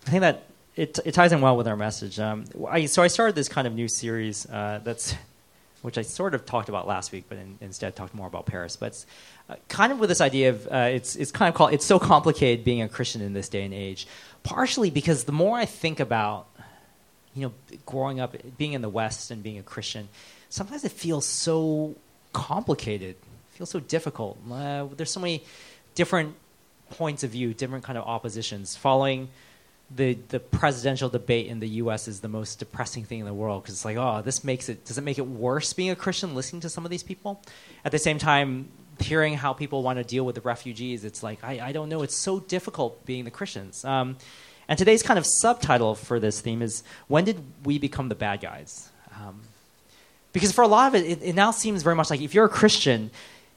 I think that it ties in well with our message. So I started this kind of new series which I sort of talked about last week, but instead talked more about Paris. But it's kind of with this idea of it's kind of called it's so complicated being a Christian in this day and age. Partially because the more I think about growing up, being in the West and being a Christian, sometimes it feels so complicated. It feels so difficult. There's so many different points of view, different kind of oppositions. Following the presidential debate in the U.S. is the most depressing thing in the world because it's like, does it make it worse being a Christian listening to some of these people? At the same time, hearing how people want to deal with the refugees, it's like, I don't know. It's so difficult being the Christians. And today's kind of subtitle for this theme is, when did we become the bad guys? Because for a lot of it now seems very much like if you're a Christian,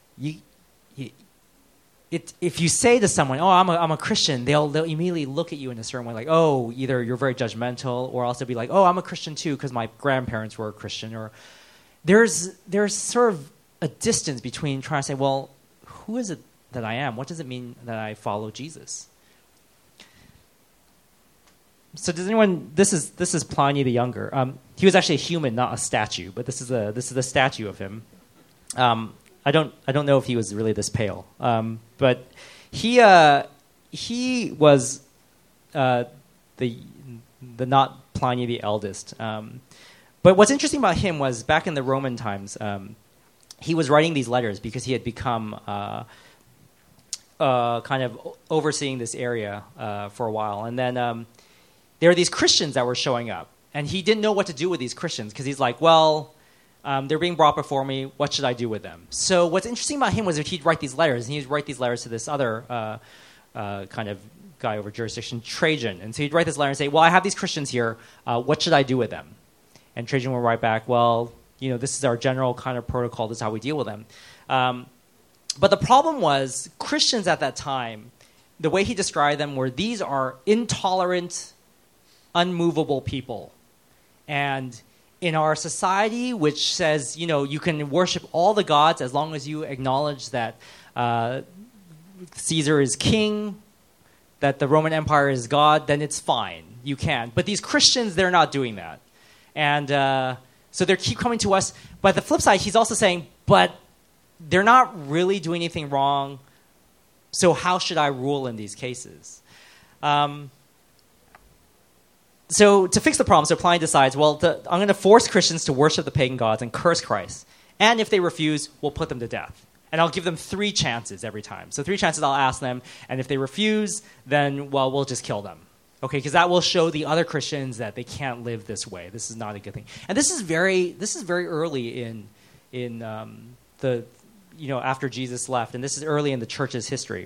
if you say to someone, "Oh, I'm a Christian," they'll immediately look at you in a certain way, like, "Oh, either you're very judgmental, or else they'll be like, "Oh, I'm a Christian too because my grandparents were a Christian." Or there's sort of a distance between trying to say, "Well, who is it that I am? What does it mean that I follow Jesus?" So does anyone? This is Pliny the Younger. He was actually a human, not a statue, but this is a statue of him. I don't know if he was really this pale, but he was the not Pliny the eldest. But what's interesting about him was back in the Roman times, he was writing these letters because he had become kind of overseeing this area for a while, and then there were these Christians that were showing up, and he didn't know what to do with these Christians because he's like, well. They're being brought before me. What should I do with them? So what's interesting about him was that he'd write these letters, and he'd write these letters to this other kind of guy over jurisdiction, Trajan. And so he'd write this letter and say, well, I have these Christians here. What should I do with them? And Trajan would write back, well, this is our general kind of protocol. This is how we deal with them. But the problem was Christians at that time, the way he described them were these are intolerant, unmovable people. And in our society, which says, you can worship all the gods as long as you acknowledge that Caesar is king, that the Roman Empire is God, then it's fine. You can. But these Christians, they're not doing that. And so they keep coming to us. But the flip side, he's also saying, but they're not really doing anything wrong, so how should I rule in these cases? So to fix the problem, so Pliny decides, well, I'm going to force Christians to worship the pagan gods and curse Christ. And if they refuse, we'll put them to death. And I'll give them 3 chances every time. So 3 chances I'll ask them, and if they refuse, then, well, we'll just kill them. Okay, because that will show the other Christians that they can't live this way. This is not a good thing. And this is very early in the, after Jesus left. And this is early in the church's history.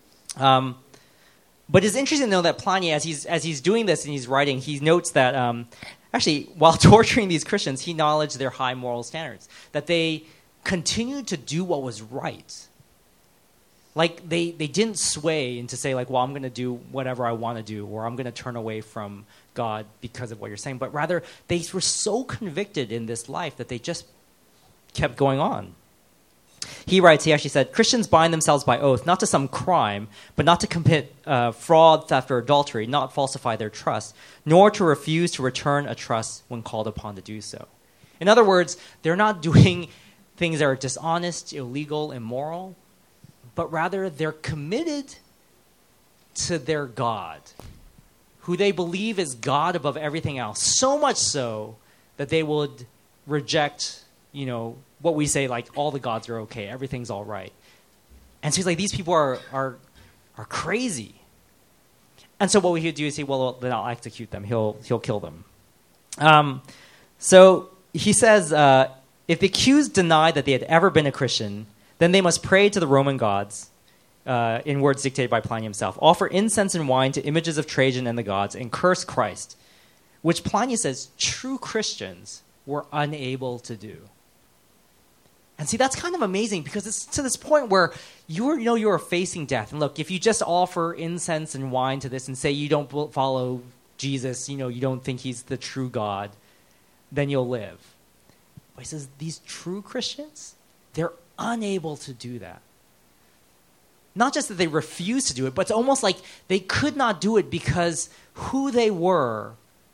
But it's interesting to know that Pliny, as he's doing this and he's writing, he notes that actually, while torturing these Christians, he acknowledged their high moral standards, that they continued to do what was right. Like, they didn't sway into say, like, well, I'm going to do whatever I want to do, or I'm going to turn away from God because of what you're saying. But rather, they were so convicted in this life that they just kept going on. He actually said, Christians bind themselves by oath, not to some crime, but not to commit fraud, theft, or adultery, not falsify their trust, nor to refuse to return a trust when called upon to do so. In other words, they're not doing things that are dishonest, illegal, immoral, but rather they're committed to their God, who they believe is God above everything else, so much so that they would reject, what we say, like, all the gods are okay, everything's all right. And so he's like, these people are crazy. And so what we would do is say, well, then I'll execute them. He'll kill them. So he says, if the accused deny that they had ever been a Christian, then they must pray to the Roman gods, in words dictated by Pliny himself, offer incense and wine to images of Trajan and the gods, and curse Christ, which Pliny says true Christians were unable to do. And see, that's kind of amazing because it's to this point where you're facing death. And look, if you just offer incense and wine to this and say you don't follow Jesus, you don't think he's the true God, then you'll live. But he says these true Christians, they're unable to do that. not just that they refused to do it, but it's almost like they could not do it because who they were,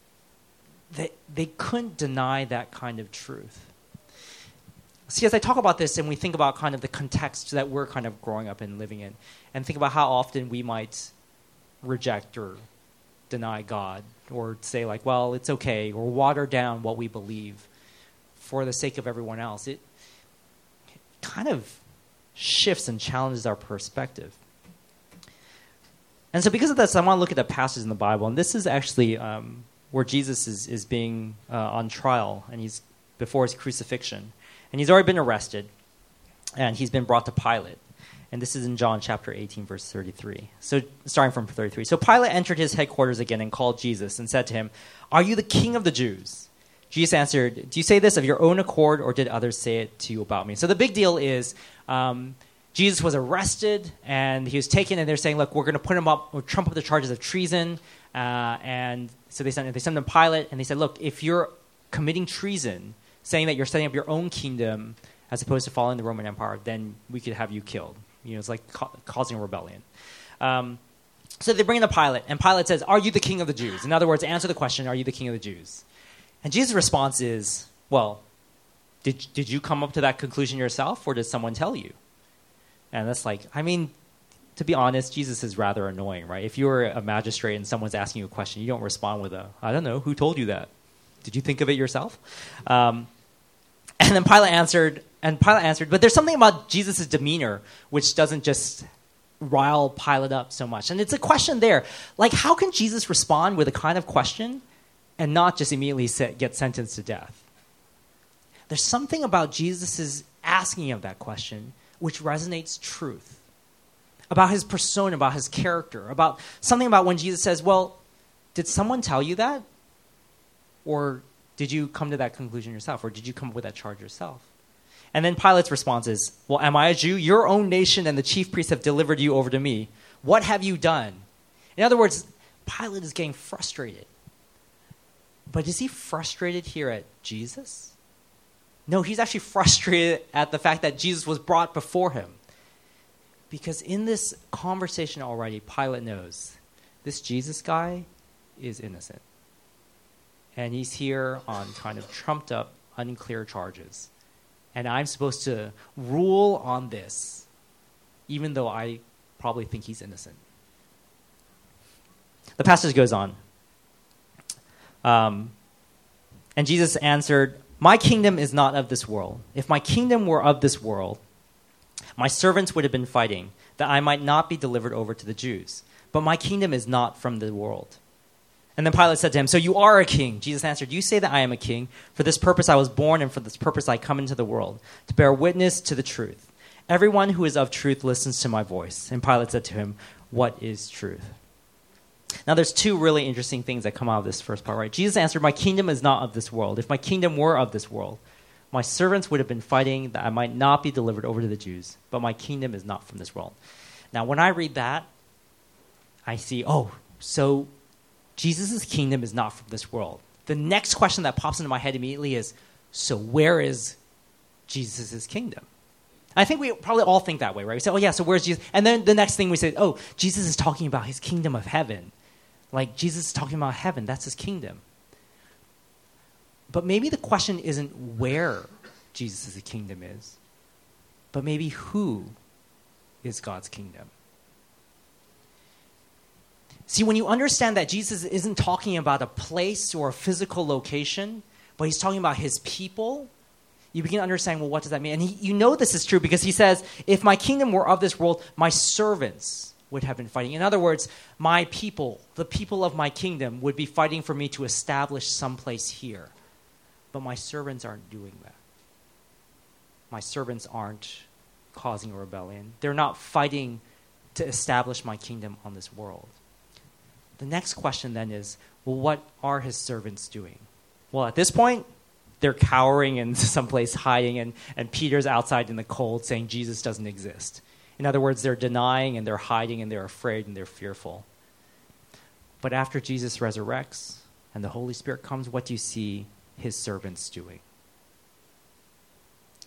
they couldn't deny that kind of truth. See, as I talk about this and we think about kind of the context that we're kind of growing up and living in, and think about how often we might reject or deny God, or say like, well, it's okay, or water down what we believe for the sake of everyone else, it kind of shifts and challenges our perspective. And so because of this, I want to look at the passage in the Bible, and this is actually where Jesus is being on trial, and he's before his crucifixion. And he's already been arrested, and he's been brought to Pilate. And this is in John chapter 18, verse 33. So starting from 33. So Pilate entered his headquarters again and called Jesus and said to him, "Are you the king of the Jews?" Jesus answered, "Do you say this of your own accord, or did others say it to you about me?" So the big deal is Jesus was arrested, and he was taken, and they're saying, look, we're going to put him up, or trump up the charges of treason. And so they sent him to Pilate, and they said, look, if you're committing treason, saying that you're setting up your own kingdom as opposed to following the Roman Empire, then we could have you killed. It's like causing a rebellion. So they bring in to Pilate, and Pilate says, "Are you the king of the Jews?" In other words, answer the question, are you the king of the Jews? And Jesus' response is, well, did you come up to that conclusion yourself, or did someone tell you? And that's like, I mean, to be honest, Jesus is rather annoying, right? If you're a magistrate and someone's asking you a question, you don't respond with I don't know, who told you that? Did you think of it yourself? And then Pilate answered, but there's something about Jesus' demeanor which doesn't just rile Pilate up so much. And it's a question there. Like, how can Jesus respond with a kind of question and not just immediately get sentenced to death? There's something about Jesus' asking of that question which resonates truth, about his persona, about his character, about something about when Jesus says, well, did someone tell you that? Or did you come to that conclusion yourself? Or did you come up with that charge yourself? And then Pilate's response is, well, am I a Jew? Your own nation and the chief priests have delivered you over to me. What have you done? In other words, Pilate is getting frustrated. But is he frustrated here at Jesus? No, he's actually frustrated at the fact that Jesus was brought before him. Because in this conversation already, Pilate knows this Jesus guy is innocent. And he's here on kind of trumped up, unclear charges. And I'm supposed to rule on this, even though I probably think he's innocent. The passage goes on. And Jesus answered, "My kingdom is not of this world. If my kingdom were of this world, my servants would have been fighting, that I might not be delivered over to the Jews. But my kingdom is not from the world." And then Pilate said to him, "So you are a king." Jesus answered, "You say that I am a king. For this purpose I was born, and for this purpose I come into the world, to bear witness to the truth. Everyone who is of truth listens to my voice." And Pilate said to him, "What is truth?" Now there's two really interesting things that come out of this first part, right? Jesus answered, "My kingdom is not of this world. If my kingdom were of this world, my servants would have been fighting that I might not be delivered over to the Jews. But my kingdom is not from this world." Now when I read that, I see, so Jesus' kingdom is not from this world. The next question that pops into my head immediately is, so where is Jesus' kingdom? I think we probably all think that way, right? We say, so where's Jesus? And then the next thing we say, Jesus is talking about his kingdom of heaven. Like, Jesus is talking about heaven. That's his kingdom. But maybe the question isn't where Jesus' kingdom is, but maybe who is God's kingdom. See, when you understand that Jesus isn't talking about a place or a physical location, but he's talking about his people, you begin to understand, well, what does that mean? And you know this is true because he says, if my kingdom were of this world, my servants would have been fighting. In other words, my people, the people of my kingdom, would be fighting for me to establish someplace here. But my servants aren't doing that. My servants aren't causing a rebellion. They're not fighting to establish my kingdom on this world. The next question then is, well, what are his servants doing? Well, at this point, they're cowering in someplace hiding, and Peter's outside in the cold saying Jesus doesn't exist. In other words, they're denying and they're hiding and they're afraid and they're fearful. But after Jesus resurrects and the Holy Spirit comes, what do you see his servants doing?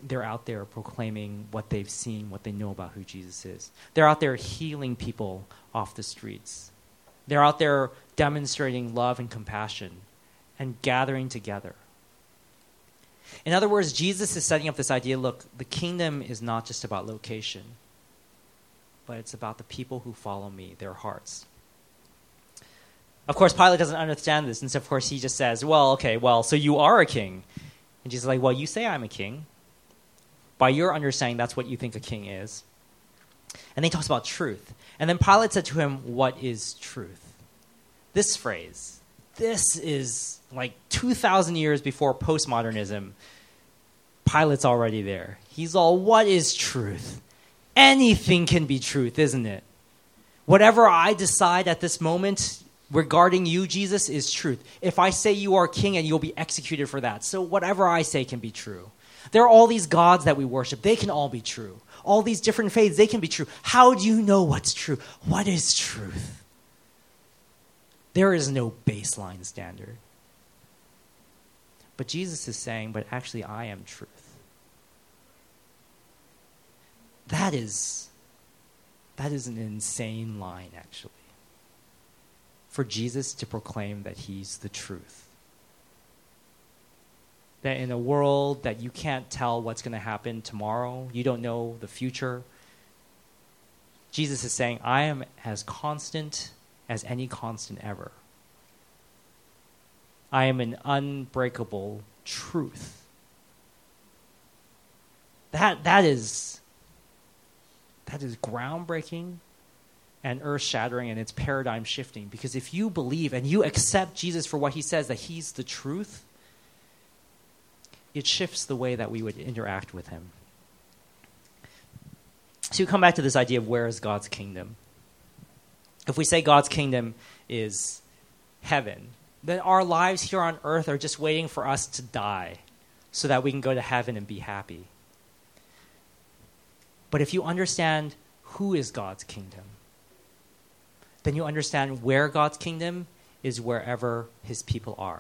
they're out there proclaiming what they've seen, what they know about who Jesus is. They're out there healing people off the streets. They're out there demonstrating love and compassion and gathering together. In other words, Jesus is setting up this idea, look, the kingdom is not just about location, but it's about the people who follow me, their hearts. Of course, Pilate doesn't understand this, and so of course he just says, well, okay, well, so you are a king. And Jesus is like, well, you say I'm a king. By your understanding, that's what you think a king is. And then he talks about truth. And then Pilate said to him, what is truth? This phrase, this is like 2,000 years before postmodernism. Pilate's already there. He's all, what is truth? Anything can be truth, isn't it? Whatever I decide at this moment regarding you, Jesus, is truth. If I say you are king, and you'll be executed for that. So whatever I say can be true. There are all these gods that we worship. They can all be true. All these different faiths, they can be true. How do you know what's true? What is truth? There is no baseline standard. But Jesus is saying, but actually I am truth. That is an insane line, actually. For Jesus to proclaim that he's the truth. That in a world that you can't tell what's going to happen tomorrow, you don't know the future, Jesus is saying, I am as constant as any constant ever. I am an unbreakable truth. That is groundbreaking and earth-shattering, and it's paradigm-shifting. Because if you believe and you accept Jesus for what he says, that he's the truth, it shifts the way that we would interact with him. So you come back to this idea of where is God's kingdom. If we say God's kingdom is heaven, then our lives here on earth are just waiting for us to die so that we can go to heaven and be happy. But if you understand who is God's kingdom, then you understand where God's kingdom is, wherever his people are.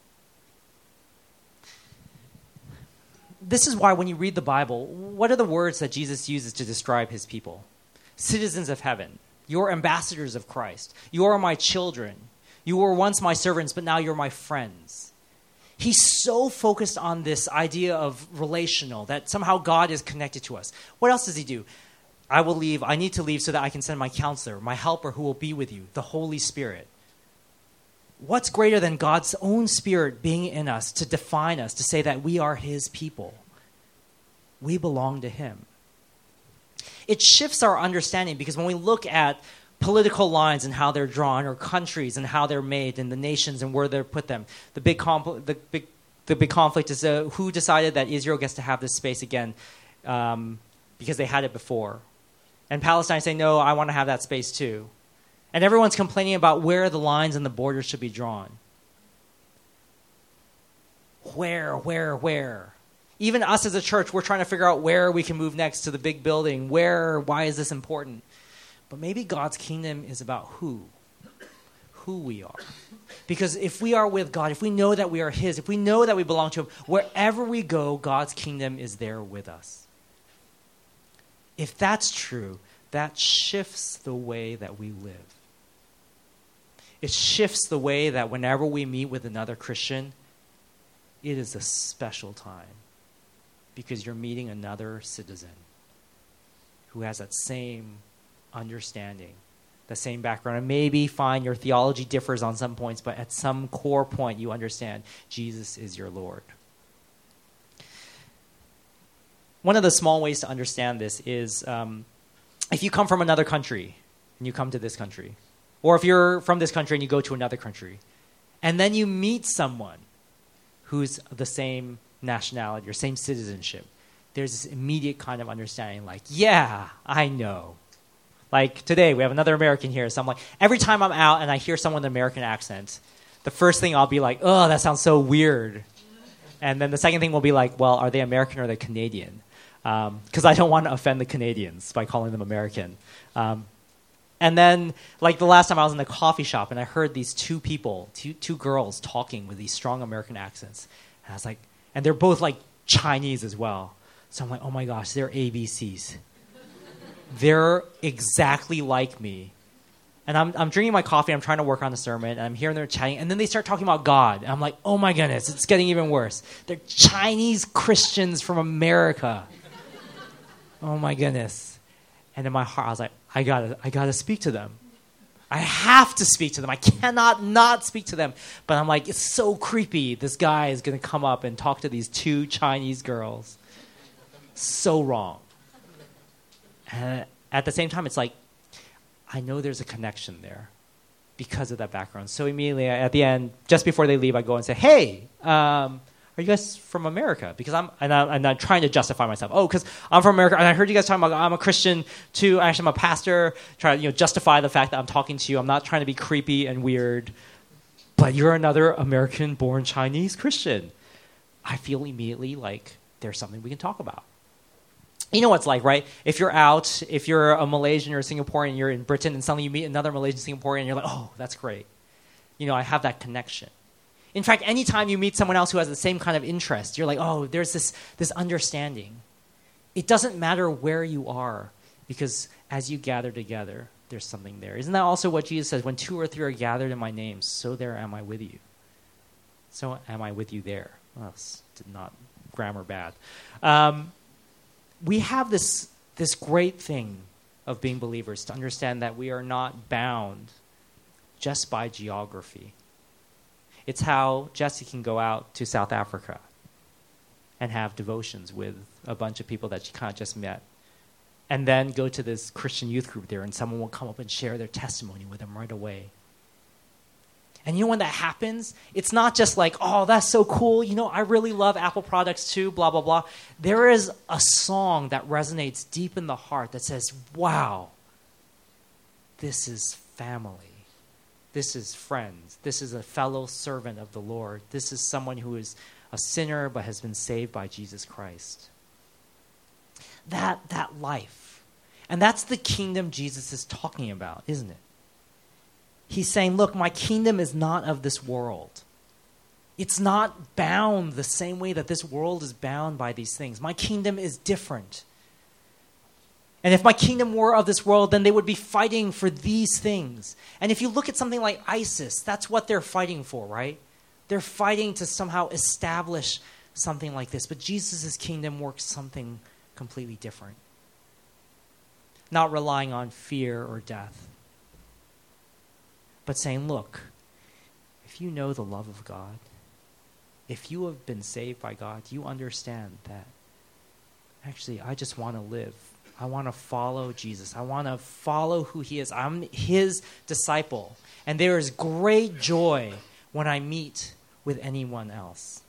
This is why when you read the Bible, what are the words that Jesus uses to describe his people? Citizens of heaven. You're ambassadors of Christ. You are my children. You were once my servants, but now you're my friends. He's so focused on this idea of relational, that somehow God is connected to us. What else does he do? I will leave. I need to leave so that I can send my counselor, my helper who will be with you, the Holy Spirit. What's greater than God's own Spirit being in us to define us, to say that we are his people? We belong to him. It shifts our understanding, because when we look at political lines and how they're drawn, or countries and how they're made, and the nations and where they put them, the big conflict is who decided that Israel gets to have this space again, because they had it before. And Palestine saying, no, I want to have that space too. And everyone's complaining about where the lines and the borders should be drawn. Where? Even us as a church, we're trying to figure out where we can move next to the big building. Why is this important? But maybe God's kingdom is about who we are. Because if we are with God, if we know that we are his, if we know that we belong to him, wherever we go, God's kingdom is there with us. If that's true, that shifts the way that we live. It shifts the way that whenever we meet with another Christian, it is a special time, because you're meeting another citizen who has that same understanding, the same background. And maybe fine, your theology differs on some points, but at some core point you understand Jesus is your Lord. One of the small ways to understand this is if you come from another country and you come to this country, or if you're from this country and you go to another country, and then you meet someone who's the same nationality or same citizenship, there's this immediate kind of understanding, like, yeah, I know. Like today, we have another American here, so I'm like, every time I'm out and I hear someone with an American accent, the first thing I'll be like, oh, that sounds so weird. And then the second thing will be like, well, are they American or are they Canadian? Because I don't want to offend the Canadians by calling them American. And then, like the last time I was in the coffee shop and I heard these two girls talking with these strong American accents. And I was like, and they're both like Chinese as well. So I'm like, oh my gosh, they're ABCs. They're exactly like me. And I'm drinking my coffee, I'm trying to work on the sermon, and I'm hearing them chatting, and then they start talking about God. And I'm like, oh my goodness, it's getting even worse. They're Chinese Christians from America. Oh my goodness. And in my heart, I was like, I gotta speak to them. I have to speak to them. I cannot not speak to them. But I'm like, it's so creepy. This guy is going to come up and talk to these two Chinese girls. So wrong. And at the same time, it's like, I know there's a connection there because of that background. So immediately at the end, just before they leave, I go and say, hey, are you guys from America? Because I'm trying to justify myself. Oh, because I'm from America, and I heard you guys talking about I'm a Christian too. Actually, I'm a pastor. Try to justify the fact that I'm talking to you. I'm not trying to be creepy and weird. But you're another American-born Chinese Christian. I feel immediately like there's something we can talk about. You know what it's like, right? If you're out, if you're a Malaysian or a Singaporean, you're in Britain, and suddenly you meet another Malaysian Singaporean, and you're like, oh, that's great. I have that connection. In fact, anytime you meet someone else who has the same kind of interest, you're like, oh, there's this understanding. It doesn't matter where you are, because as you gather together, there's something there. Isn't that also what Jesus says? When 2 or 3 are gathered in my name, so there am I with you. So am I with you there. Well, that's not grammar bad. We have this great thing of being believers, to understand that we are not bound just by geography. It's how Jesse can go out to South Africa and have devotions with a bunch of people that she kind of just met, and then go to this Christian youth group there, and someone will come up and share their testimony with them right away. And when that happens, it's not just like, oh, that's so cool. I really love Apple products too, blah, blah, blah. There is a song that resonates deep in the heart that says, wow, this is family. This is friends. This is a fellow servant of the Lord. This is someone who is a sinner but has been saved by Jesus Christ. That life. And that's the kingdom Jesus is talking about, isn't it? He's saying, look, my kingdom is not of this world. It's not bound the same way that this world is bound by these things. My kingdom is different. And if my kingdom were of this world, then they would be fighting for these things. And if you look at something like ISIS, that's what they're fighting for, right? They're fighting to somehow establish something like this. But Jesus' kingdom works something completely different. Not relying on fear or death, but saying, look, if you know the love of God, if you have been saved by God, you understand that actually I just want to live. I want to follow Jesus. I want to follow who he is. I'm his disciple. And there is great joy when I meet with anyone else.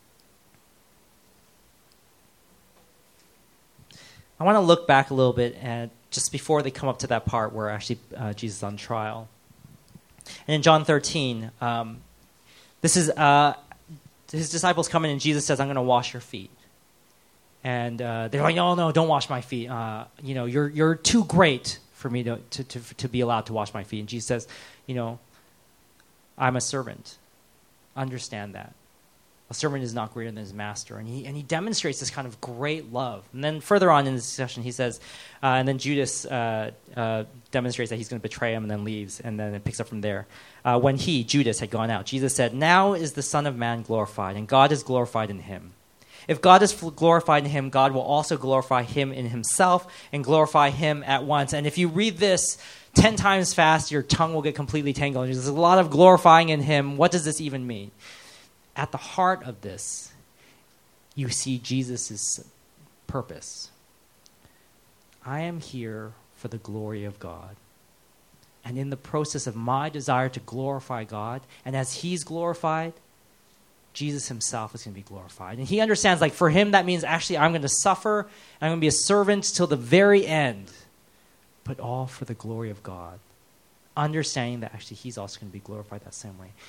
I want to look back a little bit at just before they come up to that part where actually Jesus is on trial. And in John 13, this is his disciples come in and Jesus says, I'm going to wash your feet. And they're like, oh, no, don't wash my feet. You're too great for me to be allowed to wash my feet. And Jesus says, I'm a servant. Understand that. A servant is not greater than his master. And he demonstrates this kind of great love. And then further on in the discussion, he says, and then Judas demonstrates that he's going to betray him and then leaves. And then it picks up from there. When he, Judas, had gone out, Jesus said, now is the Son of Man glorified, and God is glorified in him. If God is glorified in him, God will also glorify him in himself and glorify him at once. And if you read this 10 times fast, your tongue will get completely tangled. There's a lot of glorifying in him. What does this even mean? At the heart of this, you see Jesus' purpose. I am here for the glory of God. And in the process of my desire to glorify God, and as he's glorified, Jesus himself is going to be glorified. And he understands, like, for him, that means actually I'm going to suffer, and I'm going to be a servant till the very end, but all for the glory of God. Understanding that actually he's also going to be glorified that same way.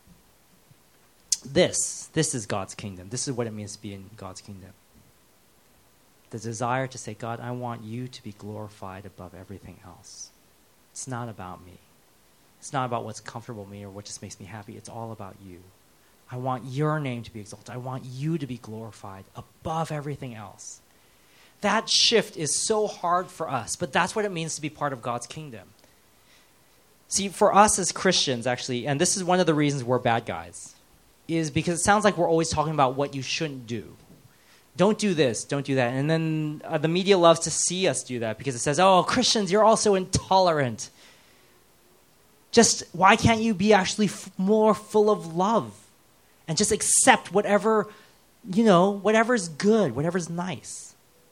This is God's kingdom. This is what it means to be in God's kingdom. The desire to say, God, I want you to be glorified above everything else. It's not about me. It's not about what's comfortable with me or what just makes me happy. It's all about you. I want your name to be exalted. I want you to be glorified above everything else. That shift is so hard for us, but that's what it means to be part of God's kingdom. See, for us as Christians, actually, and this is one of the reasons we're bad guys, is because it sounds like we're always talking about what you shouldn't do. Don't do this, don't do that. And then the media loves to see us do that because it says, oh, Christians, you're all so intolerant. Just, why can't you be actually more full of love and just accept whatever, whatever's good, whatever's nice?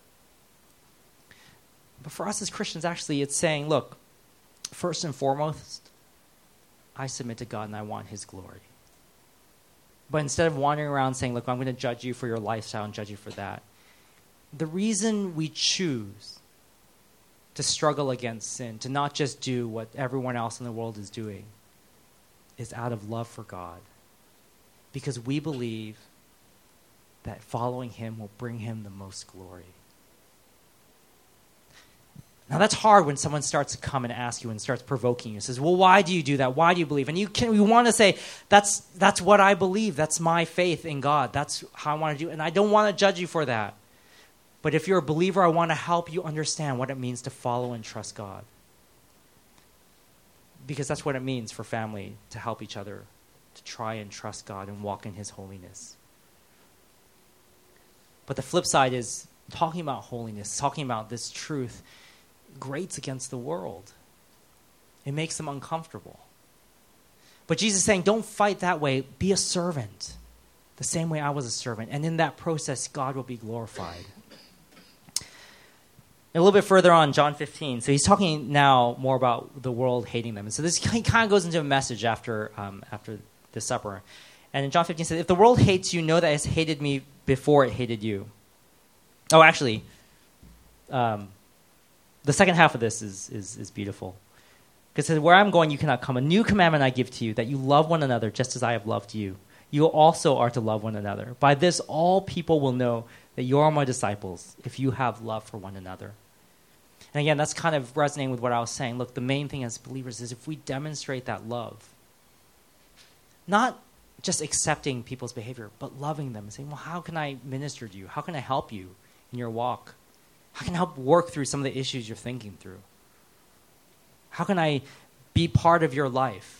But for us as Christians, actually, it's saying, look, first and foremost, I submit to God and I want his glory. But instead of wandering around saying, look, I'm going to judge you for your lifestyle and judge you for that, the reason we choose to struggle against sin, to not just do what everyone else in the world is doing, is out of love for God. Because we believe that following him will bring him the most glory. Now that's hard when someone starts to come and ask you and starts provoking you and says, well, why do you do that? Why do you believe? And we want to say, that's what I believe. That's my faith in God. That's how I want to do it. And I don't want to judge you for that. But if you're a believer, I want to help you understand what it means to follow and trust God. Because that's what it means for family to help each other, to try and trust God and walk in his holiness. But the flip side is talking about holiness, talking about this truth, grates against the world. It makes them uncomfortable. But Jesus is saying, don't fight that way. Be a servant, the same way I was a servant. And in that process, God will be glorified. A little bit further on, John 15. So he's talking now more about the world hating them. And so this kind of goes into a message after the supper. And in John 15 it says, if the world hates you, know that it has hated me before it hated you. Oh, actually, the second half of this is beautiful. Because it says, where I'm going, you cannot come. A new commandment I give to you, that you love one another just as I have loved you. You also are to love one another. By this, all people will know that you are my disciples, if you have love for one another. And again, that's kind of resonating with what I was saying. Look, the main thing as believers is if we demonstrate that love, not just accepting people's behavior, but loving them and saying, well, how can I minister to you? How can I help you in your walk? How can I help work through some of the issues you're thinking through? How can I be part of your life?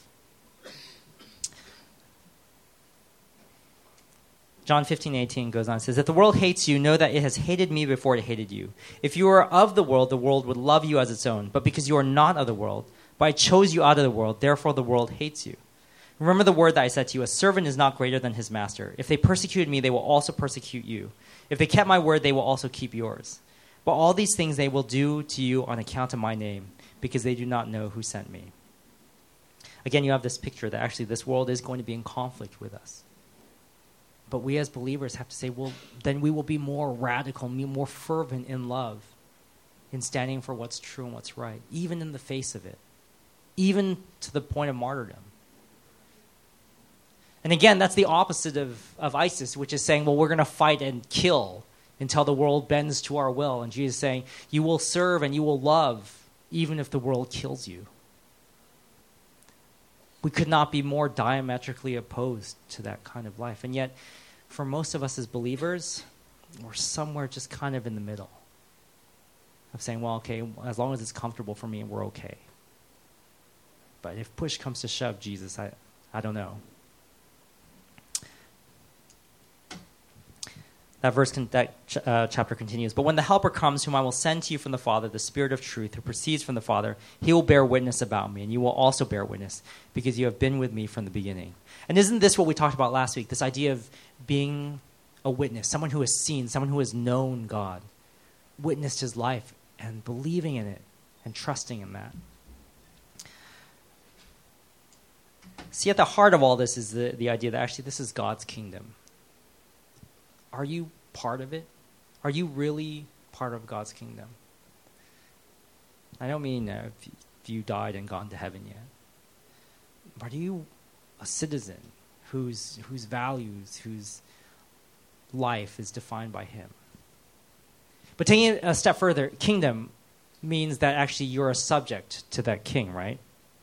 John 15:18 goes on. It says, if the world hates you, know that it has hated me before it hated you. If you were of the world would love you as its own. But because you are not of the world, but I chose you out of the world, therefore the world hates you. Remember the word that I said to you, a servant is not greater than his master. If they persecuted me, they will also persecute you. If they kept my word, they will also keep yours. But all these things they will do to you on account of my name, because they do not know who sent me. Again, you have this picture that actually this world is going to be in conflict with us. But we as believers have to say, well, then we will be more radical, more fervent in love, in standing for what's true and what's right, even in the face of it, even to the point of martyrdom. And again, that's the opposite of ISIS, which is saying, well, we're going to fight and kill until the world bends to our will. And Jesus is saying, you will serve and you will love even if the world kills you. We could not be more diametrically opposed to that kind of life. And yet, for most of us as believers, we're somewhere just kind of in the middle of saying, well, okay, as long as it's comfortable for me, we're okay. But if push comes to shove, Jesus, I don't know. That chapter continues. But when the Helper comes, whom I will send to you from the Father, the Spirit of truth, who proceeds from the Father, he will bear witness about me, and you will also bear witness, because you have been with me from the beginning. And isn't this what we talked about last week, this idea of being a witness, someone who has seen, someone who has known God, witnessed his life, and believing in it, and trusting in that. See, at the heart of all this is the idea that actually this is God's kingdom. Are you part of it? Are you really part of God's kingdom? I don't mean if you died and gone to heaven yet. But are you a citizen whose values, whose life is defined by him? But taking it a step further, kingdom means that actually you're a subject to that king, right?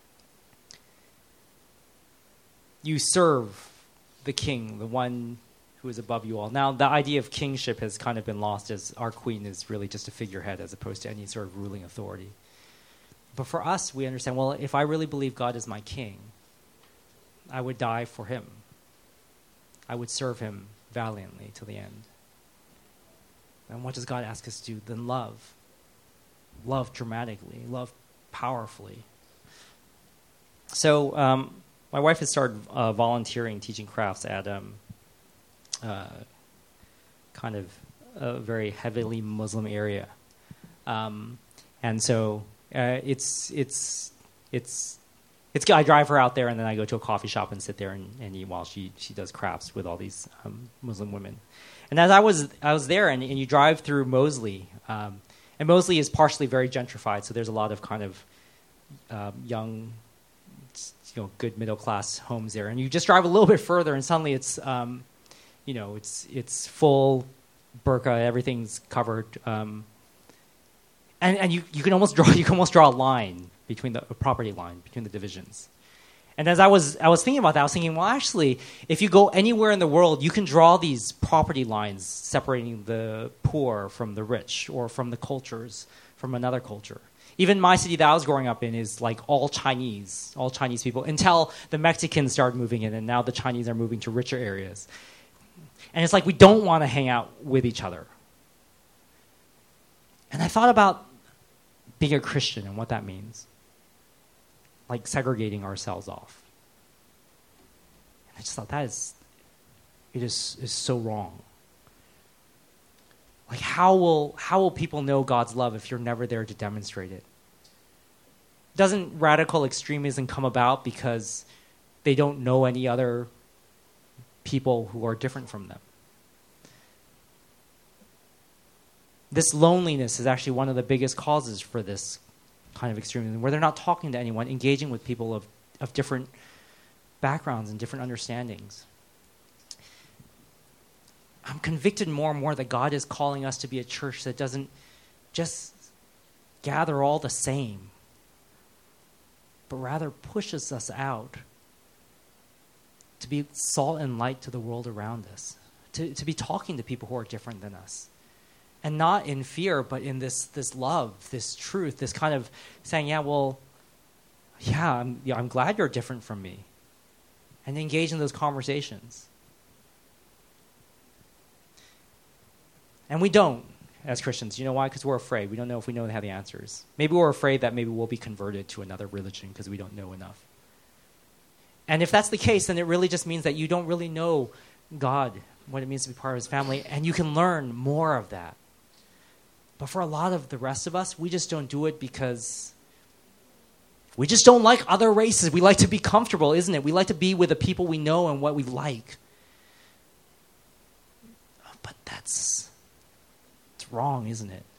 You serve the king, the one who is above you all. Now, the idea of kingship has kind of been lost, as our queen is really just a figurehead as opposed to any sort of ruling authority. But for us, we understand, well, if I really believe God is my king, I would die for him. I would serve him valiantly to the end. And what does God ask us to do? Then love. Love dramatically. Love powerfully. So my wife has started volunteering, teaching crafts at kind of a very heavily Muslim area. And so it's good. I drive her out there, and then I go to a coffee shop and sit there and eat while she does crafts with all these Muslim women. And as I was there, and you drive through Moseley, and Moseley is partially very gentrified, so there's a lot of kind of young, good middle class homes there. And you just drive a little bit further, and suddenly it's full burqa, everything's covered, and you can almost draw a line between a property line between the divisions. And as I was thinking about that, I was thinking, well, actually, if you go anywhere in the world, you can draw these property lines separating the poor from the rich, or from the cultures from another culture. Even my city that I was growing up in is like all Chinese people, until the Mexicans started moving in, and now the Chinese are moving to richer areas. And it's like we don't want to hang out with each other. And I thought about being a Christian and what that means. Like segregating ourselves off. And I just thought it is so wrong. Like how will people know God's love if you're never there to demonstrate it? Doesn't radical extremism come about because they don't know any other people who are different from them? This loneliness is actually one of the biggest causes for this kind of extremism, where they're not talking to anyone, engaging with people of different backgrounds and different understandings. I'm convicted more and more that God is calling us to be a church that doesn't just gather all the same, but rather pushes us out to be salt and light to the world around us, to be talking to people who are different than us. And not in fear, but in this love, this truth, this kind of saying, I'm glad you're different from me. And engage in those conversations. And we don't, as Christians. You know why? Because we're afraid. We don't know if we have the answers. Maybe we're afraid that maybe we'll be converted to another religion because we don't know enough. And if that's the case, then it really just means that you don't really know God, what it means to be part of his family, and you can learn more of that. But for a lot of the rest of us, we just don't do it because we just don't like other races. We like to be comfortable, isn't it? We like to be with the people we know and what we like. But it's wrong, isn't it?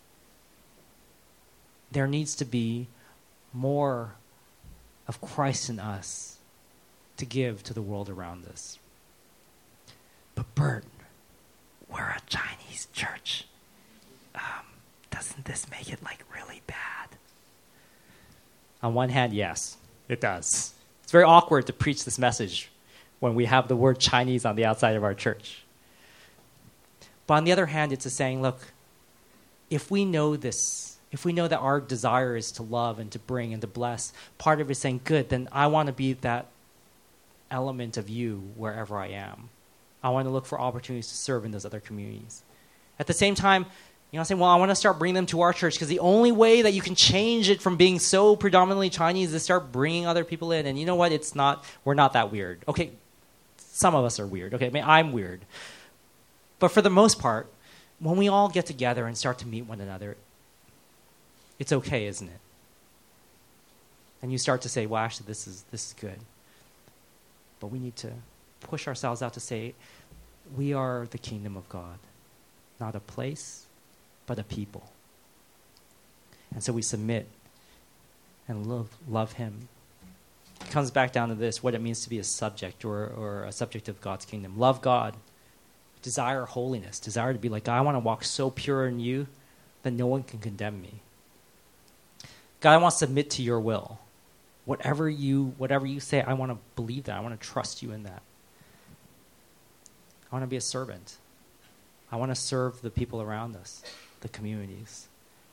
There needs to be more of Christ in us to give to the world around us. But Bert, we're a Chinese church. Doesn't this make it really bad? On one hand, yes, it does. It's very awkward to preach this message when we have the word Chinese on the outside of our church. But on the other hand, it's a saying, look, if we know this, if we know that our desire is to love and to bring and to bless, part of it is saying, good, then I want to be that element of you wherever I am. I want to look for opportunities to serve in those other communities. At the same time, saying, well, I want to start bringing them to our church because the only way that you can change it from being so predominantly Chinese is to start bringing other people in. And you know what? We're not that weird. Okay, some of us are weird. Okay, I'm weird. But for the most part, when we all get together and start to meet one another, it's okay, isn't it? And you start to say, well, actually, this is good. But we need to push ourselves out to say, we are the kingdom of God. Not a place, but a people. And so we submit and love him. It comes back down to this, what it means to be a subject or a subject of God's kingdom. Love God. Desire holiness. Desire to be like God. I want to walk so pure in you that no one can condemn me. God, I want to submit to your will. Whatever you say, I want to believe that. I want to trust you in that. I want to be a servant. I want to serve the people around us, the communities.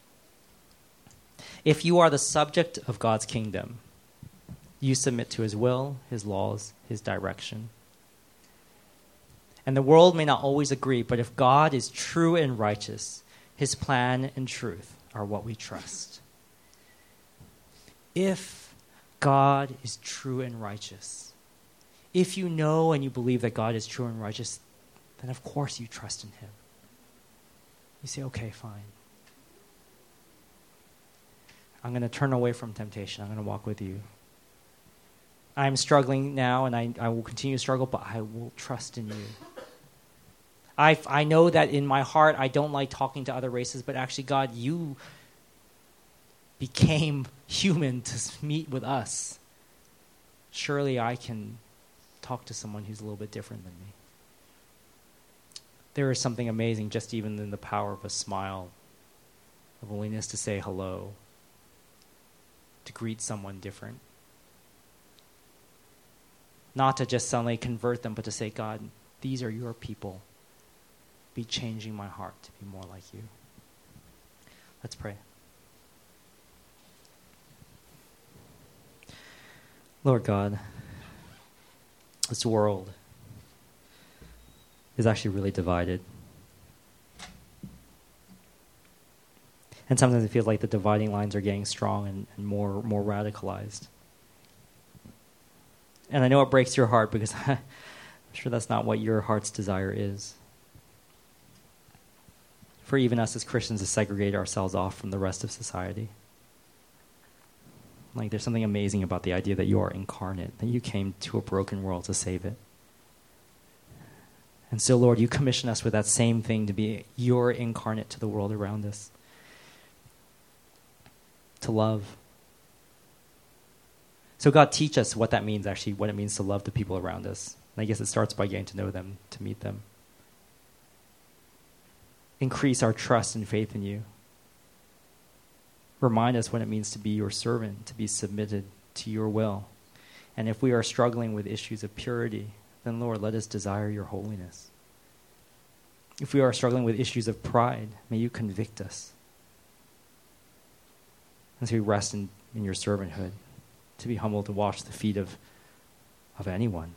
If you are the subject of God's kingdom, you submit to his will, his laws, his direction. And the world may not always agree, but if God is true and righteous, his plan and truth are what we trust. If God is true and righteous, if you know and you believe that God is true and righteous, then of course you trust in him. You say, okay, fine. I'm going to turn away from temptation. I'm going to walk with you. I'm struggling now, and I will continue to struggle, but I will trust in you. I know that in my heart I don't like talking to other races, but actually, God, you became human to meet with us. Surely I can talk to someone who's a little bit different than me. There is something amazing just even in the power of a smile, a willingness to say hello, to greet someone different. Not to just suddenly convert them, but to say, God, these are your people. Be changing my heart to be more like you. Let's pray. Lord God, this world is actually really divided. And sometimes it feels like the dividing lines are getting strong and more radicalized. And I know it breaks your heart because I'm sure that's not what your heart's desire is. For even us as Christians to segregate ourselves off from the rest of society. Like there's something amazing about the idea that you are incarnate, that you came to a broken world to save it. And so, Lord, you commission us with that same thing to be your incarnate to the world around us. To love. So God, teach us what that means, actually, what it means to love the people around us. And I guess it starts by getting to know them, to meet them. Increase our trust and faith in you. Remind us what it means to be your servant, to be submitted to your will. And if we are struggling with issues of purity, then Lord, let us desire your holiness. If we are struggling with issues of pride, may you convict us. As we rest in your servanthood, to be humble to wash the feet of anyone.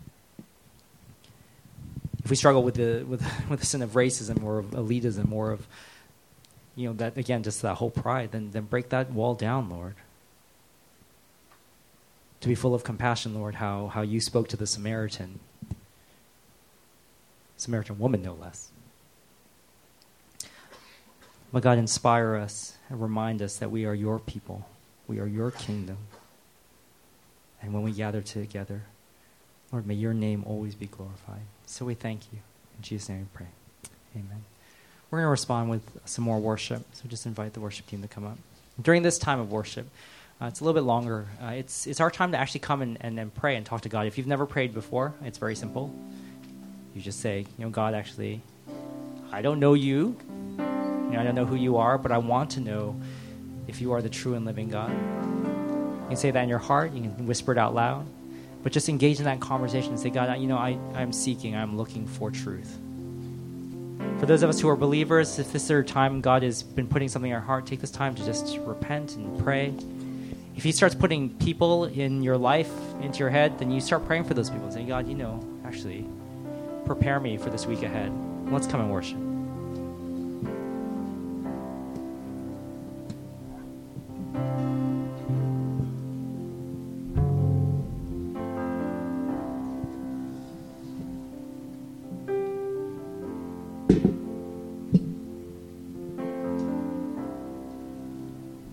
If we struggle with the sin of racism or of elitism or of, that again, just that whole pride, then break that wall down, Lord. To be full of compassion, Lord, how you spoke to the Samaritan woman, no less. But God, inspire us and remind us that we are your people. We are your kingdom. And when we gather together, Lord, may your name always be glorified. So we thank you. In Jesus' name we pray. Amen. We're going to respond with some more worship. So just invite the worship team to come up. During this time of worship, it's a little bit longer. It's our time to actually come and pray and talk to God. If you've never prayed before, it's very simple. You just say, God, actually, I don't know you. I don't know who you are, but I want to know if you are the true and living God. You can say that in your heart. You can whisper it out loud. But just engage in that conversation and say, God, I'm seeking, I'm looking for truth. For those of us who are believers, if this is our time God has been putting something in our heart, take this time to just repent and pray. If he starts putting people in your life, into your head, then you start praying for those people. Say, God, actually, prepare me for this week ahead. Let's come and worship.